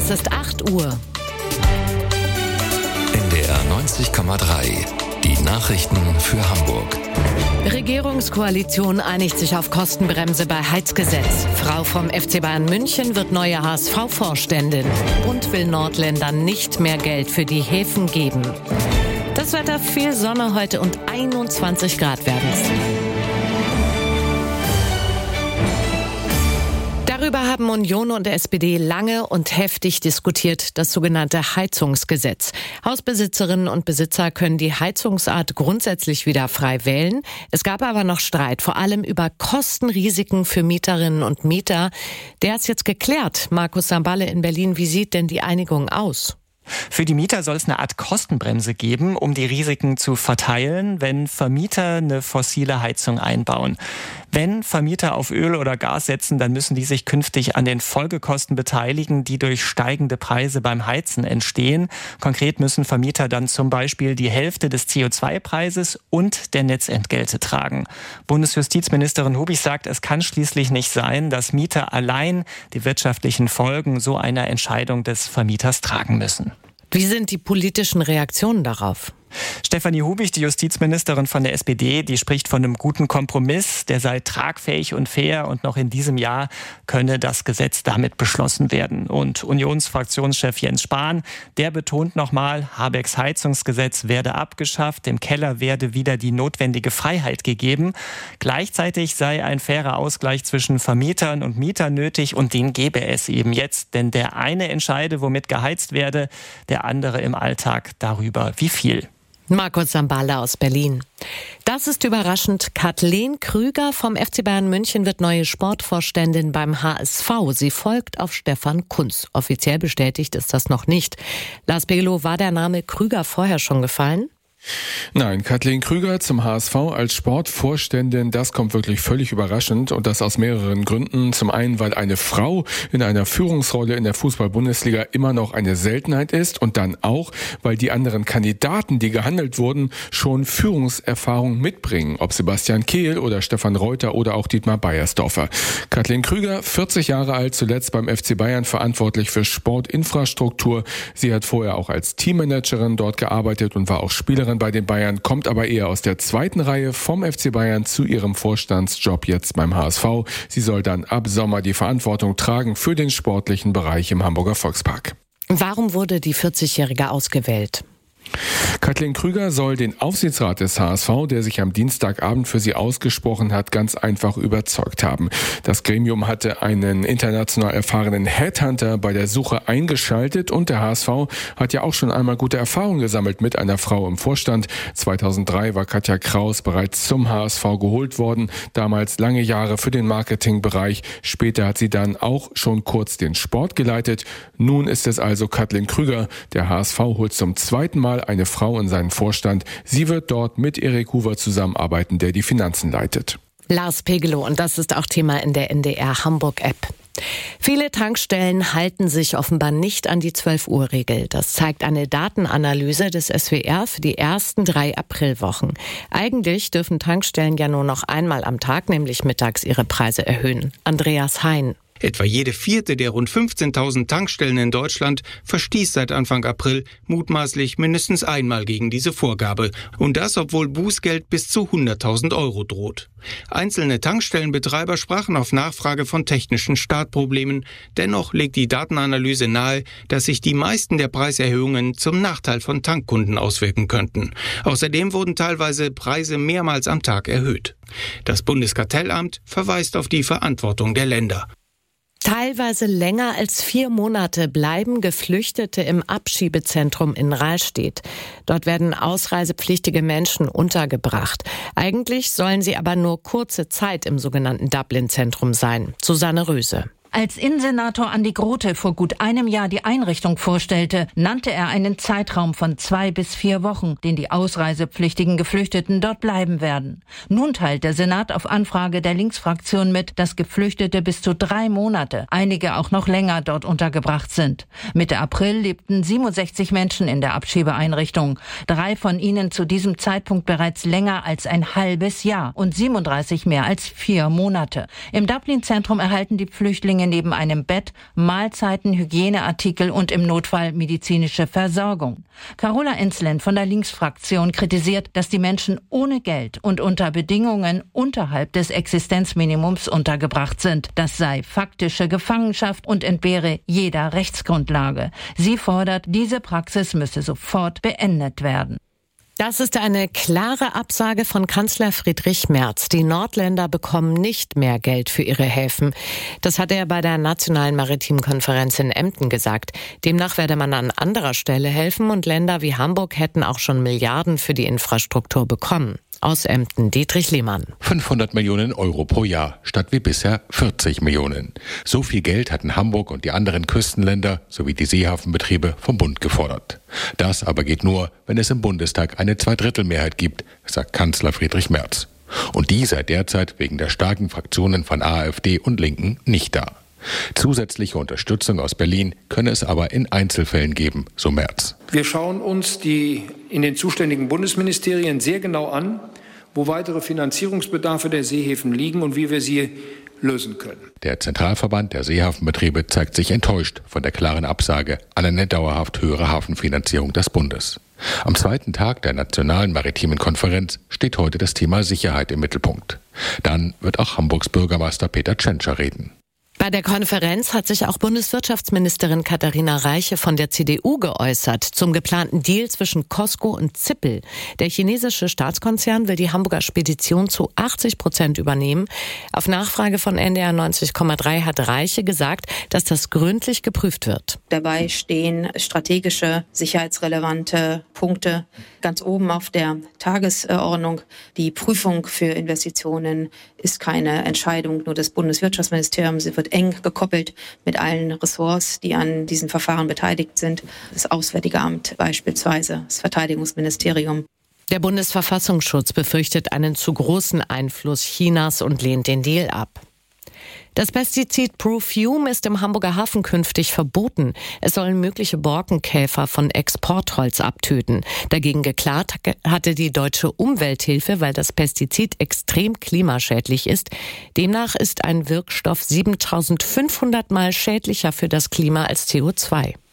Es ist 8 Uhr. NDR 90,3. Die Nachrichten für Hamburg. Regierungskoalition einigt sich auf Kostenbremse bei Heizgesetz. Frau vom FC Bayern München wird neue HSV-Vorständin. Bund will Nordländern nicht mehr Geld für die Häfen geben. Das Wetter, viel Sonne heute und 21 Grad werden es. Darüber haben Union und SPD lange und heftig diskutiert, das sogenannte Heizungsgesetz. Hausbesitzerinnen und Besitzer können die Heizungsart grundsätzlich wieder frei wählen. Es gab aber noch Streit, vor allem über Kostenrisiken für Mieterinnen und Mieter. Der ist jetzt geklärt. Markus Samballe in Berlin, wie sieht denn die Einigung aus? Für die Mieter soll es eine Art Kostenbremse geben, um die Risiken zu verteilen, wenn Vermieter eine fossile Heizung einbauen. Wenn Vermieter auf Öl oder Gas setzen, dann müssen die sich künftig an den Folgekosten beteiligen, die durch steigende Preise beim Heizen entstehen. Konkret müssen Vermieter dann zum Beispiel die Hälfte des CO2-Preises und der Netzentgelte tragen. Bundesjustizministerin Hubig sagt, es kann schließlich nicht sein, dass Mieter allein die wirtschaftlichen Folgen so einer Entscheidung des Vermieters tragen müssen. Wie sind die politischen Reaktionen darauf? Stefanie Hubig, die Justizministerin von der SPD, die spricht von einem guten Kompromiss, der sei tragfähig und fair und noch in diesem Jahr könne das Gesetz damit beschlossen werden. Und Unionsfraktionschef Jens Spahn, der betont nochmal, Habecks Heizungsgesetz werde abgeschafft, dem Keller werde wieder die notwendige Freiheit gegeben. Gleichzeitig sei ein fairer Ausgleich zwischen Vermietern und Mietern nötig und den gebe es eben jetzt, denn der eine entscheide, womit geheizt werde, der andere im Alltag darüber, wie viel. Markus Samballe aus Berlin. Das ist überraschend. Kathleen Krüger vom FC Bayern München wird neue Sportvorständin beim HSV. Sie folgt auf Stefan Kuntz. Offiziell bestätigt ist das noch nicht. Lars Pegelow, war der Name Krüger vorher schon gefallen? Nein, Kathleen Krüger zum HSV als Sportvorständin, das kommt wirklich völlig überraschend und das aus mehreren Gründen. Zum einen, weil eine Frau in einer Führungsrolle in der Fußball-Bundesliga immer noch eine Seltenheit ist und dann auch, weil die anderen Kandidaten, die gehandelt wurden, schon Führungserfahrung mitbringen. Ob Sebastian Kehl oder Stefan Reuter oder auch Dietmar Beiersdorfer. Kathleen Krüger, 40 Jahre alt, zuletzt beim FC Bayern verantwortlich für Sportinfrastruktur. Sie hat vorher auch als Teammanagerin dort gearbeitet und war auch Spielerin bei den Bayern, kommt aber eher aus der zweiten Reihe vom FC Bayern zu ihrem Vorstandsjob jetzt beim HSV. Sie soll dann ab Sommer die Verantwortung tragen für den sportlichen Bereich im Hamburger Volkspark. Warum wurde die 40-Jährige ausgewählt? Kathleen Krüger soll den Aufsichtsrat des HSV, der sich am Dienstagabend für sie ausgesprochen hat, ganz einfach überzeugt haben. Das Gremium hatte einen international erfahrenen Headhunter bei der Suche eingeschaltet und der HSV hat ja auch schon einmal gute Erfahrungen gesammelt mit einer Frau im Vorstand. 2003 war Katja Kraus bereits zum HSV geholt worden, damals lange Jahre für den Marketingbereich. Später hat sie dann auch schon kurz den Sport geleitet. Nun ist es also Kathleen Krüger. Der HSV holt zum zweiten Mal eine Frau in seinen Vorstand. Sie wird dort mit Erik Huber zusammenarbeiten, der die Finanzen leitet. Lars Pegelow, und das ist auch Thema in der NDR Hamburg-App. Viele Tankstellen halten sich offenbar nicht an die 12-Uhr-Regel. Das zeigt eine Datenanalyse des SWR für die ersten 3 Aprilwochen. Eigentlich dürfen Tankstellen ja nur noch einmal am Tag, nämlich mittags, ihre Preise erhöhen. Andreas Hein. Etwa jede vierte der rund 15.000 Tankstellen in Deutschland verstieß seit Anfang April mutmaßlich mindestens einmal gegen diese Vorgabe. Und das, obwohl Bußgeld bis zu 100.000 € droht. Einzelne Tankstellenbetreiber sprachen auf Nachfrage von technischen Startproblemen. Dennoch legt die Datenanalyse nahe, dass sich die meisten der Preiserhöhungen zum Nachteil von Tankkunden auswirken könnten. Außerdem wurden teilweise Preise mehrmals am Tag erhöht. Das Bundeskartellamt verweist auf die Verantwortung der Länder. Teilweise länger als 4 Monate bleiben Geflüchtete im Abschiebezentrum in Rahlstedt. Dort werden ausreisepflichtige Menschen untergebracht. Eigentlich sollen sie aber nur kurze Zeit im sogenannten Dublin-Zentrum sein. Susanne Röse. Als Innensenator Andi Grote vor gut einem Jahr die Einrichtung vorstellte, nannte er einen Zeitraum von 2 bis 4 Wochen, den die ausreisepflichtigen Geflüchteten dort bleiben werden. Nun teilt der Senat auf Anfrage der Linksfraktion mit, dass Geflüchtete bis zu 3 Monate, einige auch noch länger dort untergebracht sind. Mitte April lebten 67 Menschen in der Abschiebeeinrichtung. 3 von ihnen zu diesem Zeitpunkt bereits länger als ein halbes Jahr und 37 mehr als 4 Monate. Im Dublin-Zentrum erhalten die Flüchtlinge Flüchtlinge neben einem Bett, Mahlzeiten, Hygieneartikel und im Notfall medizinische Versorgung. Carola Enslen von der Linksfraktion kritisiert, dass die Menschen ohne Geld und unter Bedingungen unterhalb des Existenzminimums untergebracht sind. Das sei faktische Gefangenschaft und entbehre jeder Rechtsgrundlage. Sie fordert, diese Praxis müsse sofort beendet werden. Das ist eine klare Absage von Kanzler Friedrich Merz. Die Nordländer bekommen nicht mehr Geld für ihre Häfen. Das hat er bei der Nationalen Maritimen Konferenz in Emden gesagt. Demnach werde man an anderer Stelle helfen und Länder wie Hamburg hätten auch schon Milliarden für die Infrastruktur bekommen. Aus Emden, Dietrich Lehmann. 500 Millionen Euro pro Jahr statt wie bisher 40 Millionen. So viel Geld hatten Hamburg und die anderen Küstenländer sowie die Seehafenbetriebe vom Bund gefordert. Das aber geht nur, wenn es im Bundestag eine Zweidrittelmehrheit gibt, sagt Kanzler Friedrich Merz. Und die sei derzeit wegen der starken Fraktionen von AfD und Linken nicht da. Zusätzliche Unterstützung aus Berlin könne es aber in Einzelfällen geben, so Merz. Wir schauen uns die in den zuständigen Bundesministerien sehr genau an, wo weitere Finanzierungsbedarfe der Seehäfen liegen und wie wir sie lösen können. Der Zentralverband der Seehafenbetriebe zeigt sich enttäuscht von der klaren Absage an eine dauerhaft höhere Hafenfinanzierung des Bundes. Am zweiten Tag der Nationalen Maritimen Konferenz steht heute das Thema Sicherheit im Mittelpunkt. Dann wird auch Hamburgs Bürgermeister Peter Tschentscher reden. Bei der Konferenz hat sich auch Bundeswirtschaftsministerin Katharina Reiche von der CDU geäußert zum geplanten Deal zwischen COSCO und Zippel. Der chinesische Staatskonzern will die Hamburger Spedition zu 80% übernehmen. Auf Nachfrage von NDR 90,3 hat Reiche gesagt, dass das gründlich geprüft wird. Dabei stehen strategische, sicherheitsrelevante Punkte ganz oben auf der Tagesordnung. Die Prüfung für Investitionen ist keine Entscheidung nur des Bundeswirtschaftsministeriums. Sie wird eng gekoppelt mit allen Ressorts, die an diesen Verfahren beteiligt sind. Das Auswärtige Amt beispielsweise, das Verteidigungsministerium. Der Bundesverfassungsschutz befürchtet einen zu großen Einfluss Chinas und lehnt den Deal ab. Das Pestizid Profume ist im Hamburger Hafen künftig verboten. Es sollen mögliche Borkenkäfer von Exportholz abtöten. Dagegen geklagt hatte die Deutsche Umwelthilfe, weil das Pestizid extrem klimaschädlich ist. Demnach ist ein Wirkstoff 7500 Mal schädlicher für das Klima als CO2.